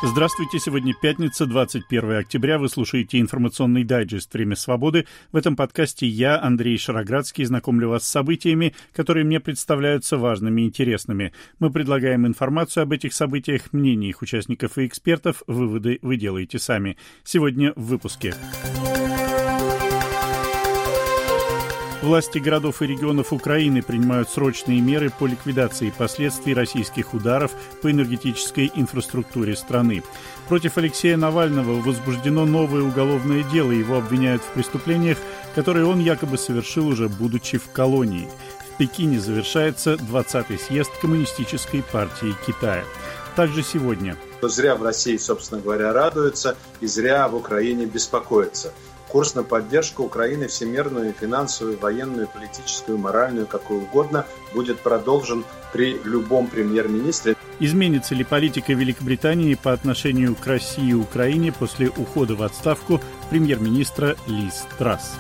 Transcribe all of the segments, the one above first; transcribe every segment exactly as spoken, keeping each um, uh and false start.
Здравствуйте, сегодня пятница, двадцать первое октября. Вы слушаете информационный дайджест «Время свободы». В этом подкасте я, Андрей Шароградский, знакомлю вас с событиями, которые мне представляются важными и интересными. Мы предлагаем информацию об этих событиях, мнения их участников и экспертов. Выводы вы делаете сами. Сегодня в выпуске. Власти городов и регионов Украины принимают срочные меры по ликвидации последствий российских ударов по энергетической инфраструктуре страны. Против Алексея Навального возбуждено новое уголовное дело. Его обвиняют в преступлениях, которые он якобы совершил уже будучи в колонии. В Пекине завершается двадцатый съезд Коммунистической партии Китая. Также сегодня. Зря в России, собственно говоря, радуются, и зря в Украине беспокоятся. Курс на поддержку Украины, всемирную, финансовую, военную, политическую, моральную, какую угодно, будет продолжен при любом премьер-министре. Изменится ли политика Великобритании по отношению к России и Украине после ухода в отставку премьер-министра Лиз Трасс?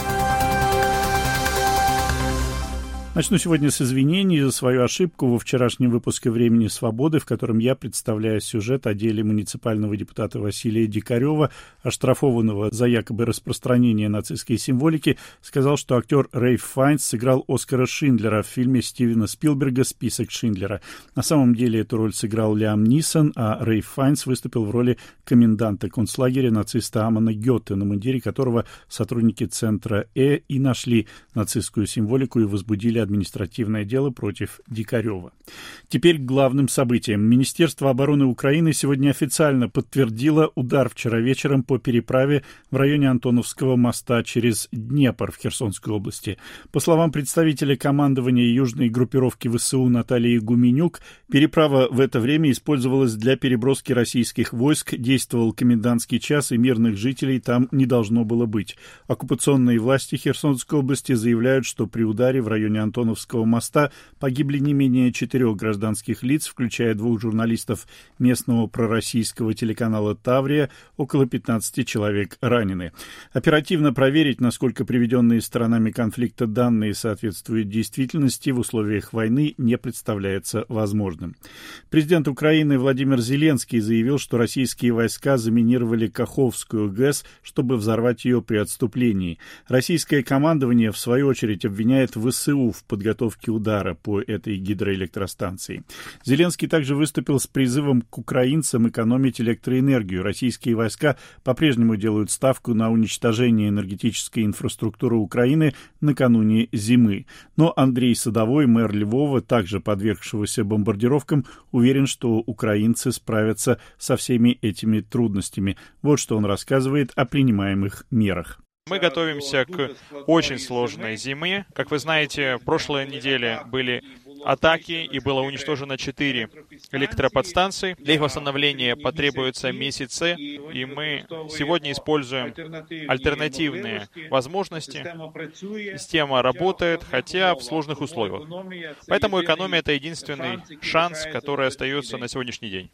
Начну сегодня с извинений за свою ошибку во вчерашнем выпуске «Времени свободы», в котором я представляю сюжет о деле муниципального депутата Василия Дикарева, оштрафованного за якобы распространение нацистской символики, сказал, что актер Рейф Файнс сыграл Оскара Шиндлера в фильме Стивена Спилберга «Список Шиндлера». На самом деле эту роль сыграл Лиам Нисон, а Рейф Файнс выступил в роли коменданта концлагеря нациста Амана Гёте, на мундире которого сотрудники центра Э и нашли нацистскую символику и возбудили административное дело против Дикарева. Теперь к главным событиям. Министерство обороны Украины сегодня официально подтвердило удар вчера вечером по переправе в районе Антоновского моста через Днепр в Херсонской области. По словам представителя командования южной группировки ВСУ Натальи Гуменюк, переправа в это время использовалась для переброски российских войск, действовал комендантский час, и мирных жителей там не должно было быть. Оккупационные власти Херсонской области заявляют, что при ударе в районе Антоновского Антоновского моста погибли не менее четырех гражданских лиц, включая двух журналистов местного пророссийского телеканала «Таврия», около пятнадцати человек ранены. Оперативно проверить, насколько приведенные сторонами конфликта данные соответствуют действительности в условиях войны, не представляется возможным. Президент Украины Владимир Зеленский заявил, что российские войска заминировали Каховскую ГЭС, чтобы взорвать ее при отступлении. Российское командование, в свою очередь, обвиняет ВСУ в подготовке удара по этой гидроэлектростанции. Зеленский также выступил с призывом к украинцам экономить электроэнергию. Российские войска по-прежнему делают ставку на уничтожение энергетической инфраструктуры Украины накануне зимы. Но Андрей Садовой, мэр Львова, также подвергшегося бомбардировкам, уверен, что украинцы справятся со всеми этими трудностями. Вот что он рассказывает о принимаемых мерах. Мы готовимся к очень сложной зиме. Как вы знаете, в прошлой неделе были атаки, и было уничтожено четыре электроподстанции. Для их восстановления потребуются месяцы, и мы сегодня используем альтернативные возможности. Система работает, хотя в сложных условиях. Поэтому экономия — это единственный шанс, который остается на сегодняшний день.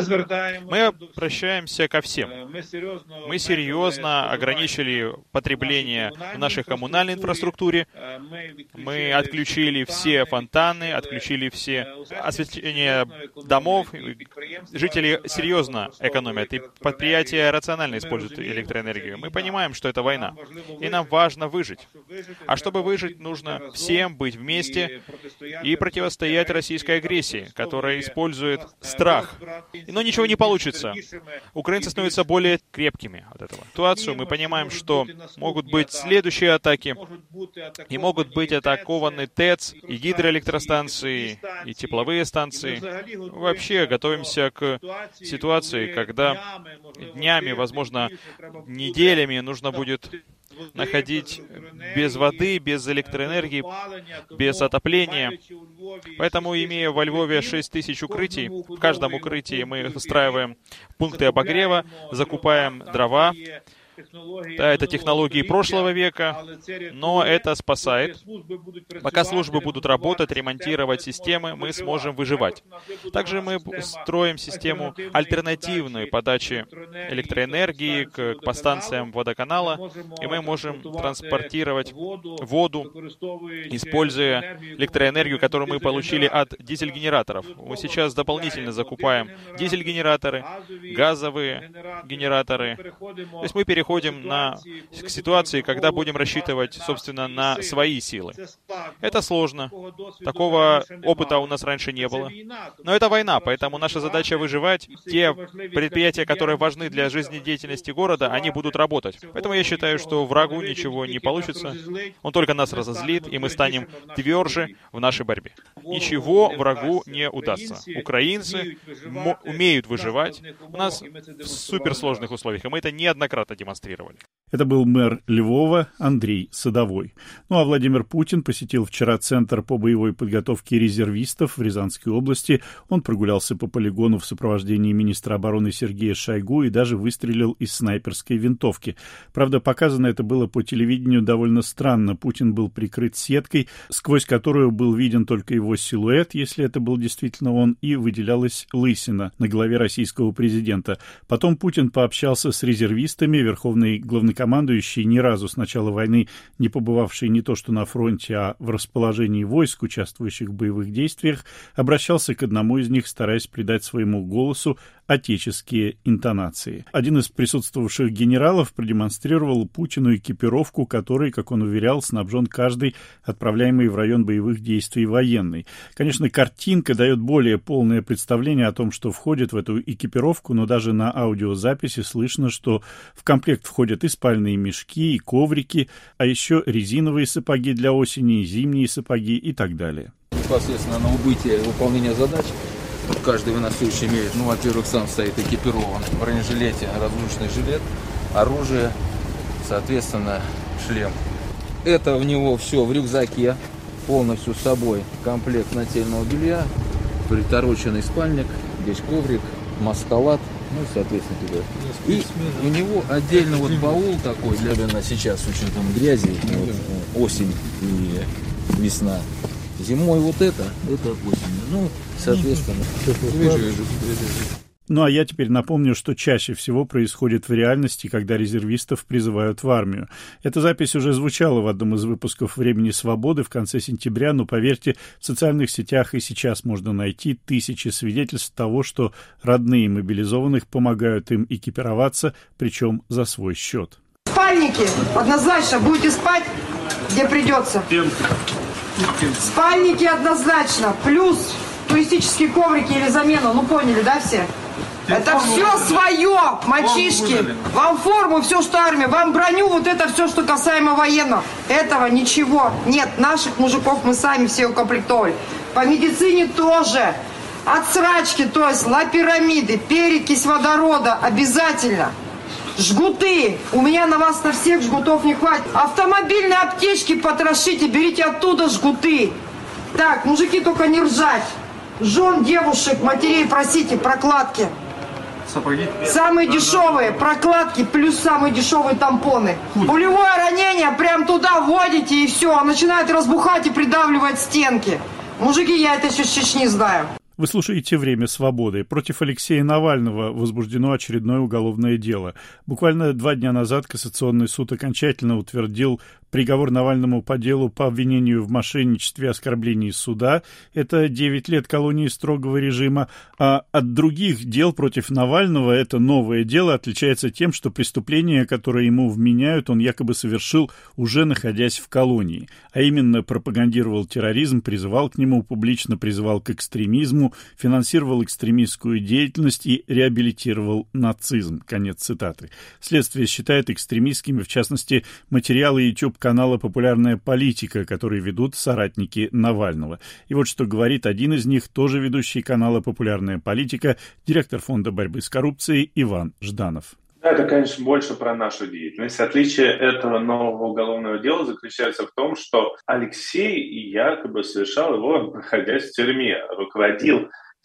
Мы обращаемся ко всем. Мы серьезно ограничили потребление в нашей коммунальной инфраструктуре. Мы отключили все фонтаны, отключили все освещение домов. Жители серьезно экономят, и предприятия рационально используют электроэнергию. Мы понимаем, что это война, и нам важно выжить. А чтобы выжить, нужно всем быть вместе и противостоять российской агрессии, которая использует страх. Но ничего не получится. Украинцы становятся более крепкими от этого. Ситуацию мы понимаем, что могут быть следующие атаки, и могут быть атакованы ТЭЦ и гидроэлектростанции, и тепловые станции. Вообще готовимся к ситуации, когда днями, возможно, неделями нужно будет находить без воды, без электроэнергии, без отопления. Поэтому, имея во Львове шесть тысяч укрытий, в каждом укрытии мы устраиваем пункты обогрева, закупаем дрова, Да, это технологии прошлого века, но это спасает. Пока службы будут работать, ремонтировать системы, мы сможем выживать. Также мы строим систему альтернативной подачи электроэнергии к подстанциям водоканала, и мы можем транспортировать воду, используя электроэнергию, которую мы получили от дизель-генераторов. Мы сейчас дополнительно закупаем дизель-генераторы, газовые генераторы. То есть мы переходим на, к ситуации, когда будем рассчитывать, собственно, на свои силы. Это сложно. Такого опыта у нас раньше не было. Но это война, поэтому наша задача выживать. Те предприятия, которые важны для жизнедеятельности города, они будут работать. Поэтому я считаю, что врагу ничего не получится. Он только нас разозлит, и мы станем тверже в нашей борьбе. Ничего врагу не удастся. Украинцы умеют выживать. У нас в суперсложных условиях, и мы это неоднократно демонстрировали. Это был мэр Львова Андрей Садовой. Ну а Владимир Путин посетил вчера Центр по боевой подготовке резервистов в Рязанской области. Он прогулялся по полигону в сопровождении министра обороны Сергея Шойгу и даже выстрелил из снайперской винтовки. Правда, показано это было по телевидению довольно странно. Путин был прикрыт сеткой, сквозь которую был виден только его силуэт, если это был действительно он, и выделялась лысина на голове российского президента. Потом Путин пообщался с резервистами. Верховный главнокомандующий, ни разу с начала войны не побывавший не то что на фронте, а в расположении войск, участвующих в боевых действиях, обращался к одному из них, стараясь придать своему голосу отеческие интонации. Один из присутствовавших генералов продемонстрировал Путину экипировку, которой, как он уверял, снабжен каждый отправляемый в район боевых действий военный. Конечно, картинка дает более полное представление о том, что входит в эту экипировку, но даже на аудиозаписи слышно, что в комплект входят и спальные мешки, и коврики, а еще резиновые сапоги для осени, зимние сапоги и так далее. Непосредственно на убытие выполнения задач каждый военнослужащий имеет, ну, во-первых, сам стоит экипирован в бронежилете, разгрузочный жилет, оружие, соответственно, шлем. Это в него все в рюкзаке, полностью с собой комплект нательного белья, притороченный спальник, здесь коврик, маскалат, ну, соответственно, туда. И у него отдельно вот баул такой, для сейчас с учетом грязи, вот, осень и весна. Зимой вот это, это осенью. Ну, соответственно, Ну а я теперь напомню, что чаще всего происходит в реальности, когда резервистов призывают в армию. Эта запись уже звучала в одном из выпусков «Времени свободы» в конце сентября, но, поверьте, в социальных сетях и сейчас можно найти тысячи свидетельств того, что родные мобилизованных помогают им экипироваться, причем за свой счет. Спальники, однозначно, будете спать, где придется. Спальники однозначно, плюс туристические коврики или замену, ну поняли, да, все? Это все свое, мальчишки. Вам форму, все, что армия, вам броню, вот это все, что касаемо военного. Этого ничего нет. Наших мужиков мы сами все укомплектовали. По медицине тоже. Отсрачки, то есть лапирамиды, перекись водорода обязательно. Жгуты. У меня на вас на всех жгутов не хватит. Автомобильные аптечки потрошите, берите оттуда жгуты. Так, мужики, только не ржать. Жен, девушек, матерей просите, прокладки. Сапоги? Самые дешевые прокладки, плюс самые дешевые тампоны. Пулевое ранение, прям туда вводите и все. Начинает разбухать и придавливать стенки. Мужики, я это еще с Чечни знаю. Вы слушаете «Время свободы». Против Алексея Навального возбуждено очередное уголовное дело. Буквально два дня назад Кассационный суд окончательно утвердил приговор Навальному по делу по обвинению в мошенничестве и оскорблении суда. Это девять лет колонии строгого режима. А от других дел против Навального это новое дело отличается тем, что преступление, которое ему вменяют, он якобы совершил, уже находясь в колонии. А именно пропагандировал терроризм, призывал к нему, публично призывал к экстремизму, финансировал экстремистскую деятельность и реабилитировал нацизм. Конец цитаты. Следствие считает экстремистскими, в частности, материалы YouTube-канала «Популярная политика», которые ведут соратники Навального. И вот что говорит один из них, тоже ведущий канала «Популярная политика», директор фонда борьбы с коррупцией Иван Жданов. Это, конечно, больше про нашу деятельность. Отличие этого нового уголовного дела заключается в том, что Алексей якобы совершал его, находясь в тюрьме, руководил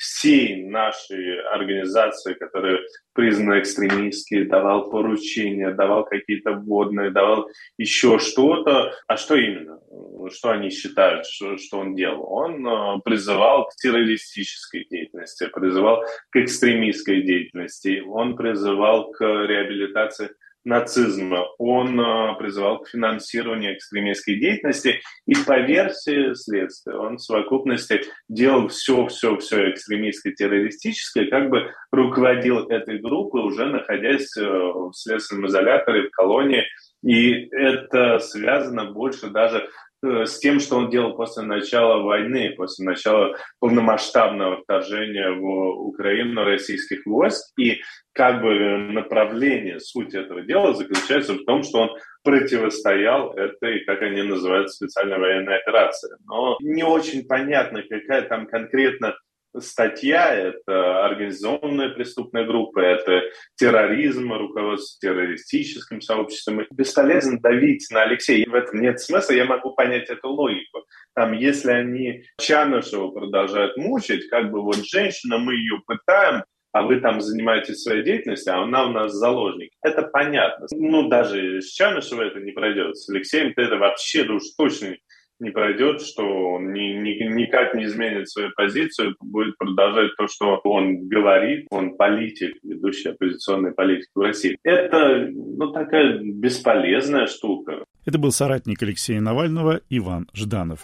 всей нашей организации, которая признана экстремистской, давал поручения, давал какие-то вводные, давал еще что-то. А что именно? Что они считают, что, что он делал? Он э, призывал к террористической деятельности, призывал к экстремистской деятельности, он призывал к реабилитации нацизма, он э, призывал к финансированию экстремистской деятельности, и по версии следствия он в совокупности делал все-все-все экстремистское, террористическое, как бы руководил этой группой, уже находясь э, в следственном изоляторе, в колонии, и это связано больше даже с тем, что он делал после начала войны, после начала полномасштабного вторжения в Украину российских войск. И как бы направление, суть этого дела заключается в том, что он противостоял этой, как они называют, специальной военной операции. Но не очень понятно, какая там конкретно статья, это организованная преступная группа, это терроризм, руководство террористическим сообществом. Бесполезно давить на Алексея, в этом нет смысла, я могу понять эту логику. Там, если они Чанышева продолжают мучить, как бы вот женщина, мы ее пытаем, а вы там занимаетесь своей деятельностью, а она у нас заложник. Это понятно. Ну, даже с Чанышевой это не пройдет. С Алексеем-то это вообще уж точно не пройдет, что он ни, ни, никак не изменит свою позицию, будет продолжать то, что он говорит. Он политик, ведущий оппозиционной политики в России. Это, ну, такая бесполезная штука. Это был соратник Алексея Навального Иван Жданов.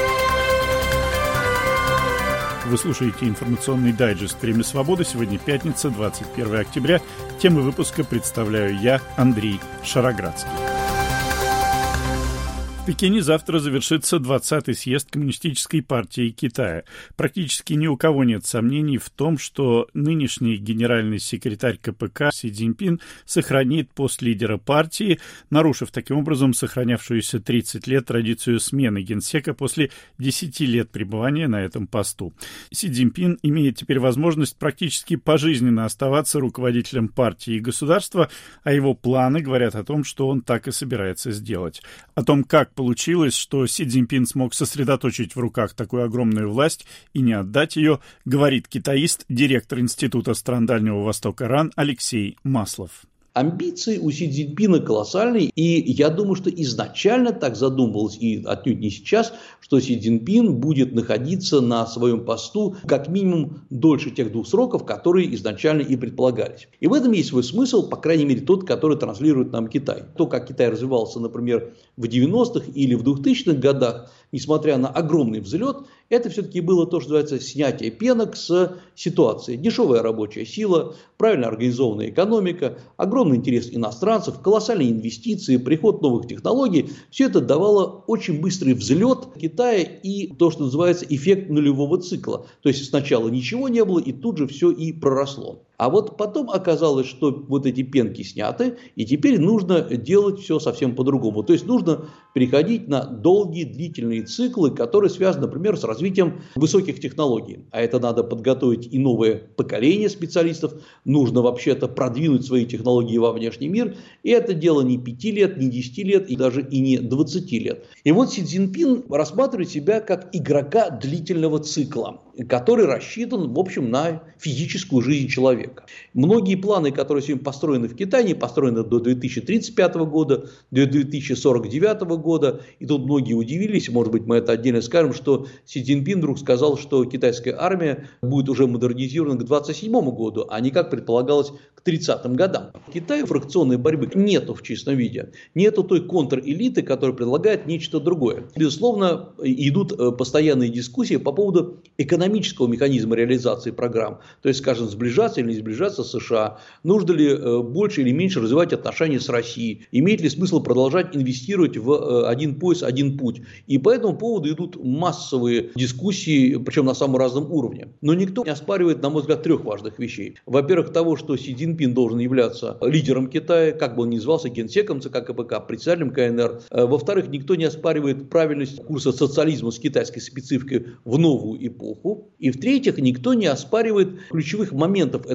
Вы слушаете информационный дайджест «Время свободы». Сегодня пятница, двадцать первое октября. Темы выпуска представляю я, Андрей Шароградский. В Пекине завтра завершится двадцатый съезд Коммунистической партии Китая. Практически ни у кого нет сомнений в том, что нынешний генеральный секретарь ка пэ ка Си Цзиньпин сохранит пост лидера партии, нарушив таким образом сохранявшуюся тридцать лет традицию смены генсека после десяти лет пребывания на этом посту. Си Цзиньпин имеет теперь возможность практически пожизненно оставаться руководителем партии и государства, а его планы говорят о том, что он так и собирается сделать. О том, как получилось, что Си Цзиньпин смог сосредоточить в руках такую огромную власть и не отдать ее, говорит китаист, директор Института стран Дальнего Востока РАН Алексей Маслов. Амбиции у Си Цзиньпина колоссальные, и я думаю, что изначально так задумывалось, и отнюдь не сейчас, что Си Цзиньпин будет находиться на своем посту как минимум дольше тех двух сроков, которые изначально и предполагались. И в этом есть свой смысл, по крайней мере тот, который транслирует нам Китай. То, как Китай развивался, например, в девяностых или в двухтысячных годах, несмотря на огромный взлет, это все-таки было то, что называется снятие пенок с ситуации. Дешевая рабочая сила, правильно организованная экономика, огромный интерес иностранцев, колоссальные инвестиции, приход новых технологий. Все это давало очень быстрый взлет Китая и то, что называется эффект нулевого цикла. То есть сначала ничего не было, и тут же все и проросло. А вот потом оказалось, что вот эти пенки сняты, и теперь нужно делать все совсем по-другому. То есть нужно переходить на долгие длительные циклы, которые связаны, например, с развитием высоких технологий. А это надо подготовить и новое поколение специалистов, нужно вообще-то продвинуть свои технологии во внешний мир. И это дело не пяти лет, не десяти лет, и даже и не двадцати лет. И вот Си Цзиньпин рассматривает себя как игрока длительного цикла, который рассчитан, в общем, на физическую жизнь человека. Многие планы, которые сегодня построены в Китае, они построены до две тысячи тридцать пятого года, до две тысячи сорок девятого года. И тут многие удивились, может быть, мы это отдельно скажем, что Си Цзиньпин вдруг сказал, что китайская армия будет уже модернизирована к двадцать седьмому году, а не как предполагалось к тридцатым годам. В Китае фракционной борьбы нету в чистом виде. Нету той контрэлиты, которая предлагает нечто другое. Безусловно, идут постоянные дискуссии по поводу экономического механизма реализации программ. То есть, скажем, сближаться или не сближаться с США. Нужно ли больше или меньше развивать отношения с Россией. Имеет ли смысл продолжать инвестировать в один пояс, один путь. И по этому поводу идут массовые дискуссии, причем на самом разном уровне. Но никто не оспаривает, на мой взгляд, трех важных вещей. Во-первых, того, что Си Цзиньпин должен являться лидером Китая, как бы он ни назывался, генсеком ЦК КПК, председателем ка эн эр. Во-вторых, никто не оспаривает правильность курса социализма с китайской спецификой в новую эпоху. И в-третьих, никто не оспаривает ключевых моментов этого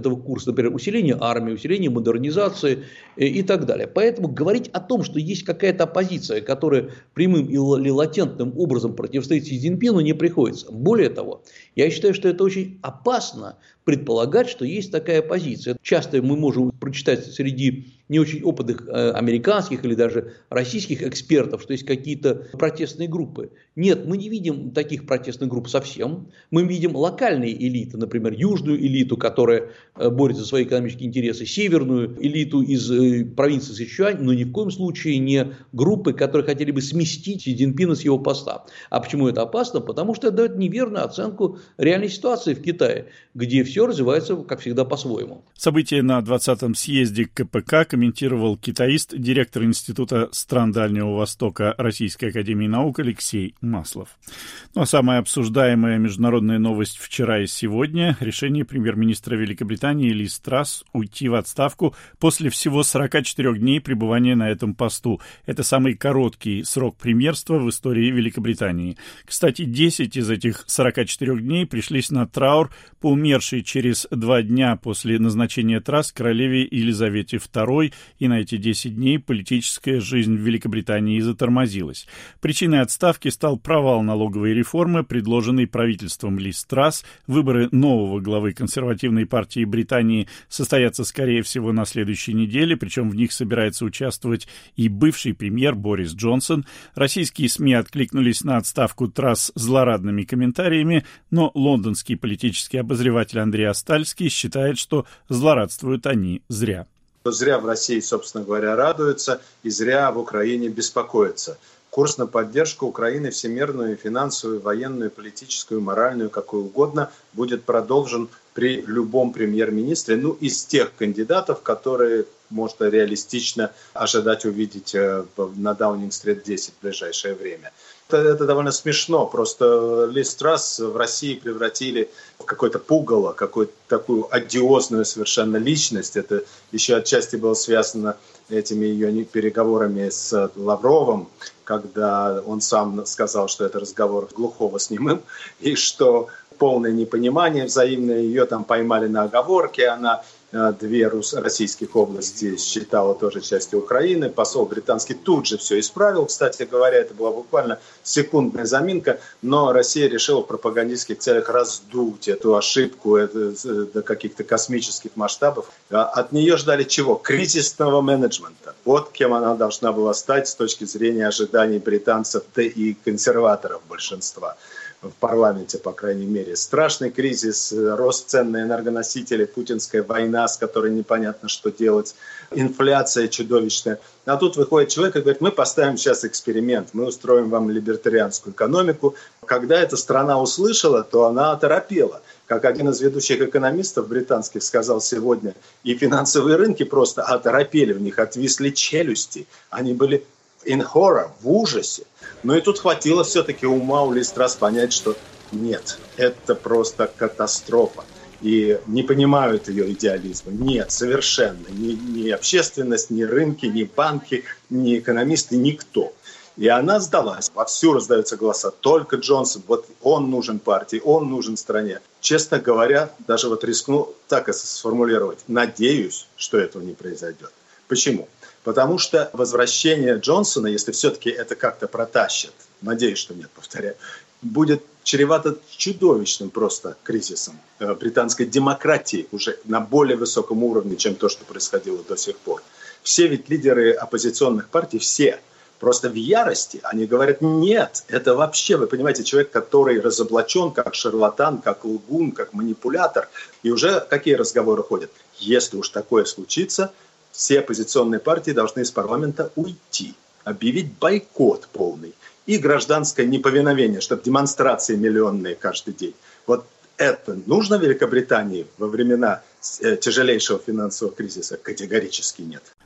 этого курса, например, усиление армии, усиление модернизации и так далее. Поэтому говорить о том, что есть какая-то оппозиция, которая прямым или латентным образом противостоит Си Цзиньпину, не приходится. Более того, я считаю, что это очень опасно предполагать, что есть такая позиция. Часто мы можем прочитать среди не очень опытных э, американских или даже российских экспертов, что есть какие-то протестные группы. Нет, мы не видим таких протестных групп совсем. Мы видим локальные элиты, например, южную элиту, которая э, борется за свои экономические интересы, северную элиту из э, провинции Сычуань, но ни в коем случае не группы, которые хотели бы сместить Си Цзиньпина с его поста. А почему это опасно? Потому что это дает неверную оценку реальной ситуации в Китае, где все развивается, как всегда, по-своему. События на двадцатом съезде ка пэ ка комментировал китаист, директор Института стран Дальнего Востока Российской академии наук Алексей Маслов. Ну а самая обсуждаемая международная новость вчера и сегодня – решение премьер-министра Великобритании Лиз Трасс уйти в отставку после всего сорока четырёх дней пребывания на этом посту. Это самый короткий срок премьерства в истории Великобритании. Кстати, десять из этих сорока четырёх дней пришлись на траур по умершей через два дня после назначения Трасс королеве Елизавете второй, и на эти десять дней политическая жизнь в Великобритании затормозилась. Причиной отставки стал провал налоговой реформы, предложенной правительством Лиз Трасс. Выборы нового главы консервативной партии Британии состоятся, скорее всего, на следующей неделе, причем в них собирается участвовать и бывший премьер Борис Джонсон. Российские СМИ откликнулись на отставку Трасс злорадными комментариями, но лондонский политический обозреватель Андрей Астальский считает, что злорадствуют они зря. Зря в России, собственно говоря, радуются, и зря в Украине беспокоятся. Курс на поддержку Украины, всемирную, финансовую, военную, политическую, моральную, какую угодно, будет продолжен при любом премьер-министре, ну, из тех кандидатов, которые можно реалистично ожидать увидеть на Даунинг-стрит десять в ближайшее время. Это, это довольно смешно, просто Лиз Трасс в России превратили в какое-то пугало, какую-то такую одиозную совершенно личность. Это еще отчасти было связано этими ее переговорами с Лавровым, когда он сам сказал, что это разговор глухого с немым, и что полное непонимание взаимное, ее там поймали на оговорке, она две российских области считала тоже частью Украины. Посол британский тут же все исправил. Кстати говоря, это была буквально секундная заминка, но Россия решила в пропагандистских целях раздуть эту ошибку это, до каких-то космических масштабов. От нее ждали чего? Кризисного менеджмента. Вот кем она должна была стать с точки зрения ожиданий британцев, да и консерваторов большинства. В парламенте, по крайней мере. Страшный кризис, рост цен на энергоносители, путинская война, с которой непонятно, что делать, инфляция чудовищная. А тут выходит человек и говорит, мы поставим сейчас эксперимент, мы устроим вам либертарианскую экономику. Когда эта страна услышала, то она оторопела. Как один из ведущих экономистов британских сказал сегодня, и финансовые рынки просто оторопели, в них отвисли челюсти. Они были in horror, в ужасе. Но и тут хватило все-таки ума у Лиз Трасс понять, что нет, это просто катастрофа. И не понимают ее идеализма. Нет, совершенно. Ни, ни общественность, ни рынки, ни банки, ни экономисты, никто. И она сдалась. Вовсю раздаются голоса. Только Джонсон, вот он нужен партии, он нужен стране. Честно говоря, даже вот рискну так и сформулировать. Надеюсь, что этого не произойдет. Почему? Потому что возвращение Джонсона, если все-таки это как-то протащит, надеюсь, что нет, повторяю, будет чревато чудовищным просто кризисом британской демократии уже на более высоком уровне, чем то, что происходило до сих пор. Все ведь лидеры оппозиционных партий, все просто в ярости. Они говорят, нет, это вообще, вы понимаете, человек, который разоблачен как шарлатан, как лгун, как манипулятор. И уже какие разговоры ходят? Если уж такое случится, все оппозиционные партии должны из парламента уйти, объявить бойкот полный и гражданское неповиновение, чтобы демонстрации миллионные каждый день. Вот это нужно Великобритании во времена тяжелейшего финансового кризиса? Категорически нет.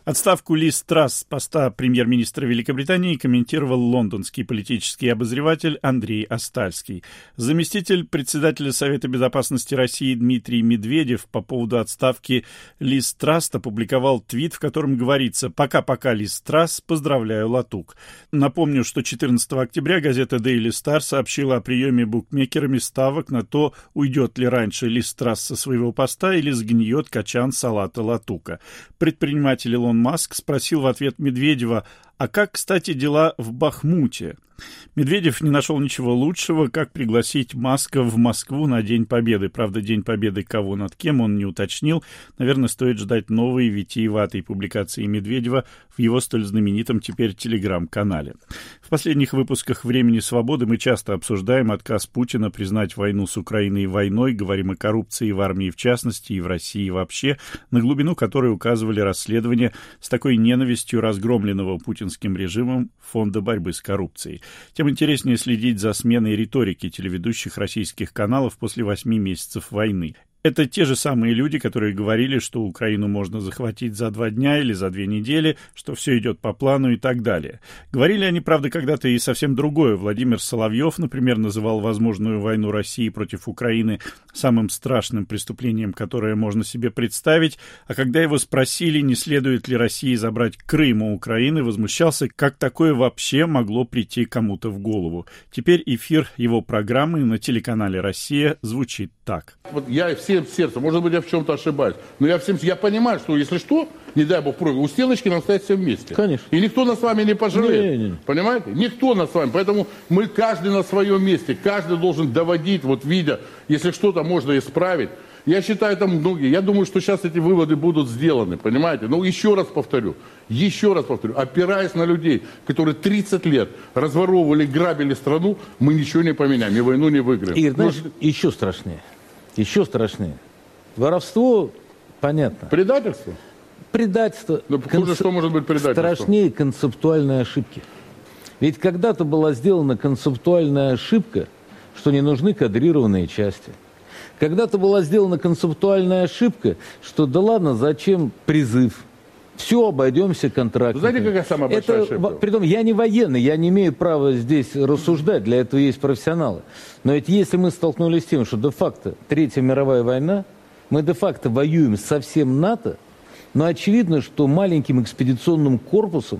Отставку Лиз Трасс с поста премьер-министра Великобритании комментировал лондонский политический обозреватель Андрей Остальский. Заместитель председателя Совета безопасности России Дмитрий Медведев по поводу отставки Лиз Трасс опубликовал твит, в котором говорится: «Пока-пока, Лиз Трасс, поздравляю, Латук». Напомню, что четырнадцатого октября газета Daily Star сообщила о приеме букмекерами ставок на то, уйдет ли раньше Лиз Трасс со своего поста или сгниет качан салата Латука. Предприниматель Илон Маск спросил в ответ Медведева: «А как, кстати, дела в Бахмуте?» Медведев не нашел ничего лучшего, как пригласить Маска в Москву на День Победы. Правда, День Победы кого над кем он не уточнил. Наверное, стоит ждать новой витиеватой публикации Медведева в его столь знаменитом теперь телеграм-канале. В последних выпусках «Времени свободы» мы часто обсуждаем отказ Путина признать войну с Украиной войной, говорим о коррупции в армии в частности и в России вообще, на глубину которой указывали расследования с такой ненавистью разгромленного путинским режимом Фонда борьбы с коррупцией. Тем интереснее следить за сменой риторики телеведущих российских каналов после восьми месяцев войны. Это те же самые люди, которые говорили, что Украину можно захватить за два дня или за две недели, что все идет по плану и так далее. Говорили они, правда, когда-то и совсем другое. Владимир Соловьев, например, называл возможную войну России против Украины самым страшным преступлением, которое можно себе представить, а когда его спросили, не следует ли России забрать Крым у Украины, возмущался, как такое вообще могло прийти кому-то в голову. Теперь эфир его программы на телеканале «Россия» звучит так. Вот я всем сердцем, может быть, я в чем-то ошибаюсь, но я всем, я понимаю, что если что, не дай бог прыгай, у стеночки нам стоять все вместе. Конечно. И никто нас с вами не пожалеет. Не, не. Понимаете? Никто нас с вами. Поэтому мы каждый на своем месте, каждый должен доводить, вот видя, если что-то можно исправить. Я считаю, там многие, я думаю, что сейчас эти выводы будут сделаны, понимаете? Но еще раз повторю, еще раз повторю, опираясь на людей, которые тридцать лет разворовывали, грабили страну, мы ничего не поменяем, и войну не выиграем. Игорь, знаешь, Но... еще страшнее. Еще страшнее. Воровство, понятно. Предательство? Предательство. Но хуже, концеп... что может быть предательство? Страшнее концептуальные ошибки. Ведь когда-то была сделана концептуальная ошибка, что не нужны кадрированные части. Когда-то была сделана концептуальная ошибка, что да ладно, зачем призыв? Все, обойдемся контрактом. Знаете, какая самая большая это, ошибка? Притом, я не военный, я не имею права здесь рассуждать, для этого есть профессионалы. Но ведь если мы столкнулись с тем, что де-факто Третья мировая война, мы де-факто воюем со всем НАТО, но очевидно, что маленьким экспедиционным корпусом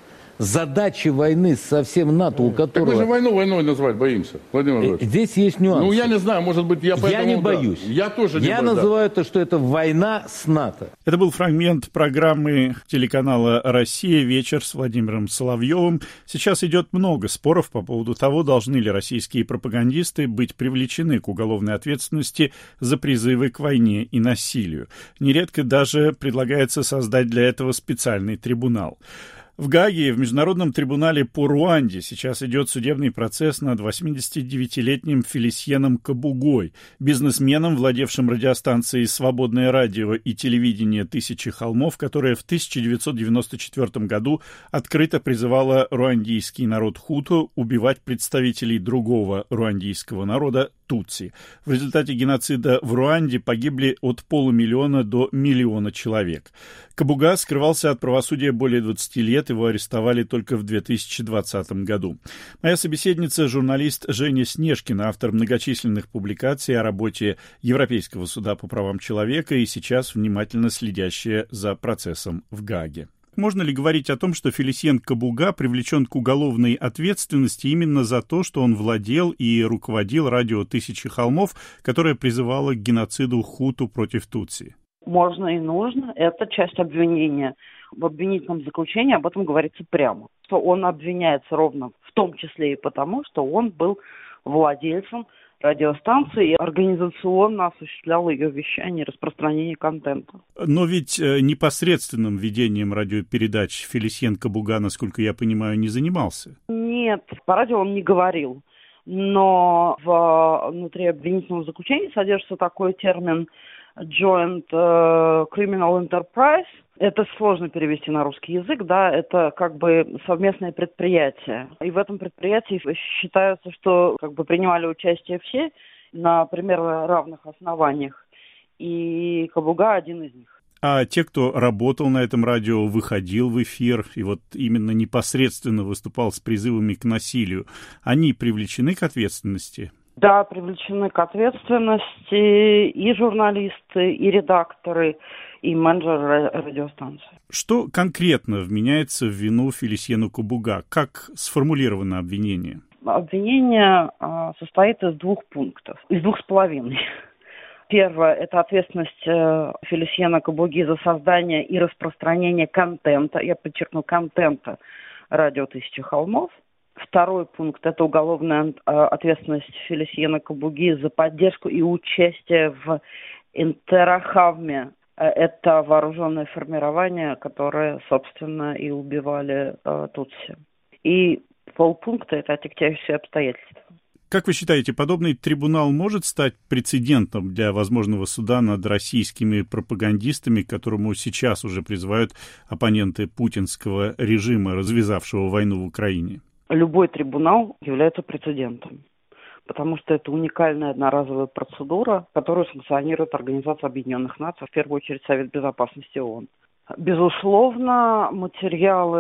задачи войны со всем НАТО, у которого... Так мы же войну войной назвать боимся, Владимир Владимирович. Здесь есть нюансы. Ну, я не знаю, может быть, я поэтому... Я не боюсь. Да. Я тоже не я боюсь. Я называю да. это, что это война с НАТО. Это был фрагмент программы телеканала «Россия. Вечер» с Владимиром Соловьевым. Сейчас идет много споров по поводу того, должны ли российские пропагандисты быть привлечены к уголовной ответственности за призывы к войне и насилию. Нередко даже предлагается создать для этого специальный трибунал. В Гааге, в Международном трибунале по Руанде, сейчас идет судебный процесс над восьмидесятидевятилетним Фелисьеном Кабугой, бизнесменом, владевшим радиостанцией «Свободное радио» и телевидение «Тысячи холмов», которая в тысяча девятьсот девяносто четвёртом году открыто призывала руандийский народ хуту убивать представителей другого руандийского народа тутси. В результате геноцида в Руанде погибли от полумиллиона до миллиона человек. Кабуга скрывался от правосудия более двадцати лет, его арестовали только в две тысячи двадцатом году. Моя собеседница — журналист Женя Снежкина, автор многочисленных публикаций о работе Европейского суда по правам человека и сейчас внимательно следящая за процессом в Гааге. Можно ли говорить о том, что Фелисьен Кабуга привлечен к уголовной ответственности именно за то, что он владел и руководил радио «Тысячи холмов», которое призывало к геноциду хуту против тутси? Можно и нужно. Это часть обвинения. В обвинительном заключении об этом говорится прямо. Что он обвиняется ровно в том числе и потому, что он был владельцем радиостанции и организационно осуществлял ее вещание и распространение контента. Но ведь непосредственным ведением радиопередач Фелисьен Кабуга, насколько я понимаю, не занимался. Нет, по радио он не говорил. Но в, внутри обвинительного заключения содержится такой термин Joint uh, Criminal Enterprise. Это сложно перевести на русский язык, да, это как бы совместное предприятие. И в этом предприятии считается, что как бы принимали участие все на примерно равных основаниях. И Кабуга один из них. А те, кто работал на этом радио, выходил в эфир и вот именно непосредственно выступал с призывами к насилию, они привлечены к ответственности? Да, привлечены к ответственности и журналисты, и редакторы, и менеджеры радиостанции. Что конкретно вменяется в вину Фелисьену Кобуга? Как сформулировано обвинение? Обвинение а, состоит из двух пунктов, из двух с половиной. Первое – это ответственность э, Фелисьена Кобуги за создание и распространение контента, я подчеркну, контента радио «Тысячи холмов». Второй пункт – это уголовная э, ответственность Фелисьена Кобуги за поддержку и участие в Интерахавме. Это вооруженное формирование, которое, собственно, и убивали э, Тутси. И полпункта – это отягчающие обстоятельства. Как вы считаете, подобный трибунал может стать прецедентом для возможного суда над российскими пропагандистами, к которому сейчас уже призывают оппоненты путинского режима, развязавшего войну в Украине? Любой трибунал является прецедентом, потому что это уникальная одноразовая процедура, которую санкционирует Организация Объединенных Наций, в первую очередь Совет Безопасности ООН. Безусловно, материалы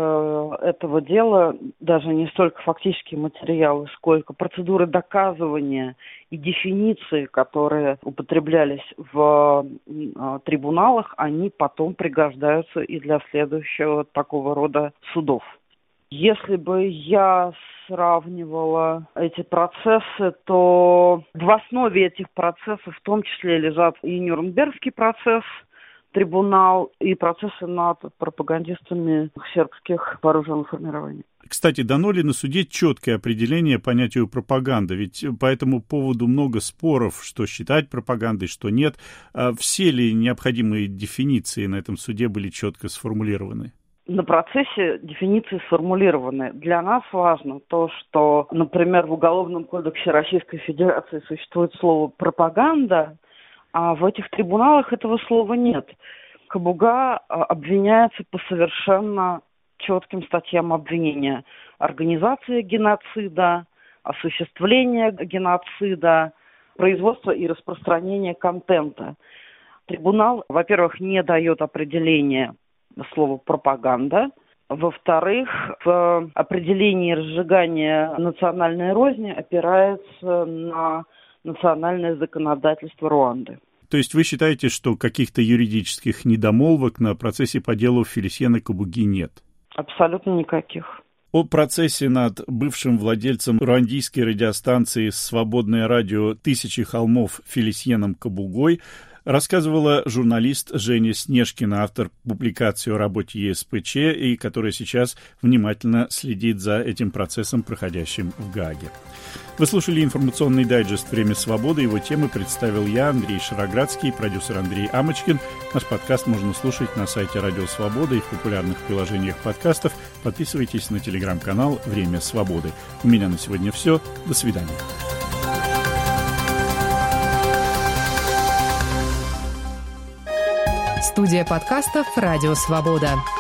э, этого дела, даже не столько фактические материалы, сколько процедуры доказывания и дефиниции, которые употреблялись в э, трибуналах, они потом пригождаются и для следующего такого рода судов. Если бы я сравнивала эти процессы, то в основе этих процессов в том числе лежат и Нюрнбергский процесс, трибунал, и процессы над пропагандистами сербских вооруженных формирований. Кстати, дано ли на суде четкое определение понятию пропаганда? Ведь по этому поводу много споров, что считать пропагандой, что нет. А все ли необходимые дефиниции на этом суде были четко сформулированы? На процессе дефиниции сформулированы. Для нас важно то, что, например, в Уголовном кодексе Российской Федерации существует слово «пропаганда», а в этих трибуналах этого слова нет. Кобуга обвиняется по совершенно четким статьям обвинения. Организация геноцида, осуществление геноцида, производство и распространение контента. Трибунал, во-первых, не дает определения слова «пропаганда». Во-вторых, в определении разжигания национальной розни опирается на национальное законодательство Руанды. То есть вы считаете, что каких-то юридических недомолвок на процессе по делу Фелисьена Кобуги нет? Абсолютно никаких. О процессе над бывшим владельцем руандийской радиостанции «Свободное радио Тысячи холмов» Фелисьеном Кобугой рассказывала журналист Женя Снежкина, автор публикации о работе ЕСПЧ, и которая сейчас внимательно следит за этим процессом, проходящим в Гааге. Вы слушали информационный дайджест «Время свободы». Его темы представил я, Андрей Шароградский, продюсер Андрей Амочкин. Наш подкаст можно слушать на сайте Радио Свобода и в популярных приложениях подкастов. Подписывайтесь на телеграм-канал «Время свободы». У меня на сегодня все. До свидания. Студия подкастов «Радио Свобода».